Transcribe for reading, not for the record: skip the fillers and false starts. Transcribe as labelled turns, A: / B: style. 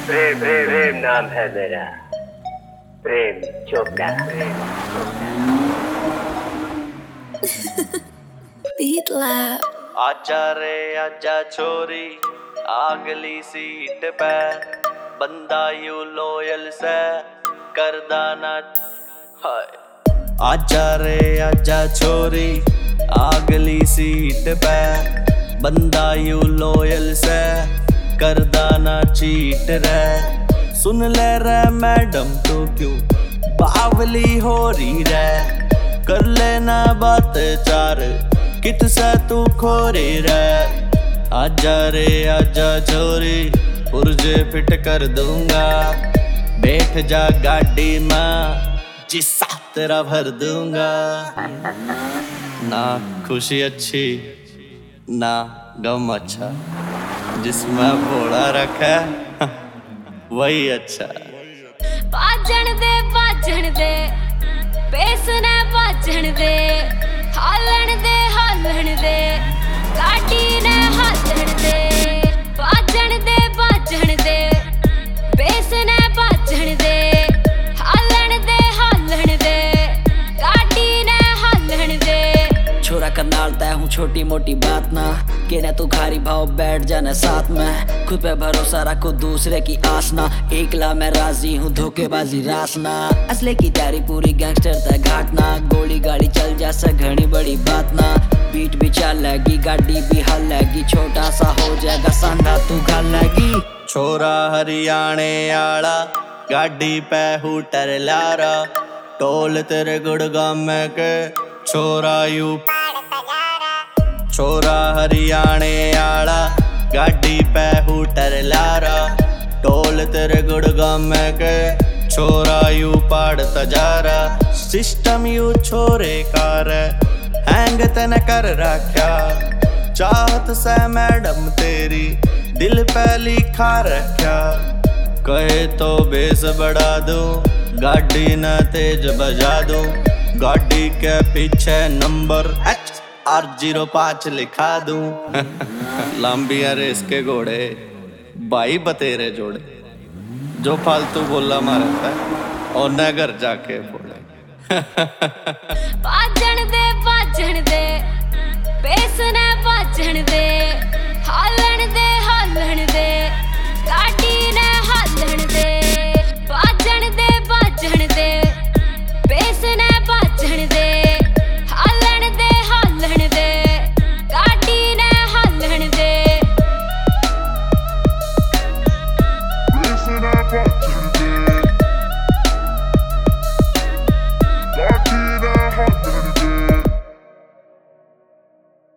A: प्रेम प्रेम प्रेम नाम है मेरा, प्रेम चोपड़ा।
B: Beat lab.
C: आजा रे आजा छोरी अगली सीट पे, बंदा यू लोयल से करदा ना हाय। आजा रे आजा छोरी अगली सीट पे, बंदा यू लोयल से करदा ना चीट रे। सुन ले रे मैडम तो क्यों बावली हो रही रे, कर लेना बात चार कित से तू खोरी रे। आजा रे आजा छोरी पुर्जे फिट कर दूंगा, बैठ जा गाड़ी में जिस्सा तेरा भर दूंगा। ना खुशी अच्छी ना गम अच्छा, जिसमें भोला रखा वही अच्छा।
B: बाजण दे बेस ने बाजण दे, हालन दे गाड़ी ने हालन दे। बाजण दे बेस ने बाजण दे, हालन दे गाड़ी ने हालन दे। छोरा करनाल तय हूँ छोटी मोटी बात ना, कहना तू घारी भाव बैठ जाना साथ में। खुद पे भरोसा रखो दूसरे की आस ना, एकला मैं राजी हूँ धोखेबाजी रास ना। असले की तैयारी पूरी गैंगस्टर तय घाटना, गोली गाड़ी चल जैसा घनी बड़ी बात ना। बीट भी चलेगी गाड़ी भी हलेगी, छोटा सा हो जाएगा सांधा तू घालेगी।
C: छोरा हरियाणे आला गाड़ी पे हूटर लारा, टोल तेरे गुड़गाम के छोरा यू। छोरा हरियाणे आला गाड़ी पे हूटर लारा, टोल तेरे गुड़गाम के छोरा यू पाड़ता जा रहा। सिस्टम यू छोरे कार हैंग तन कर रखा, चाहत से मैडम तेरी दिल पे लिखा रखा। कहे तो बेस बढ़ा दूं, गाड़ी न तेज बजा दूं, गाड़ी के पीछे नंबर HR05 लिखा दूं। लंबिया रेस के घोड़े भाई बतेरे जोड़े, जो फालतू बोला मारता है और न घर जाके बोले।
B: बाजण दे बेस ने बाजण दे,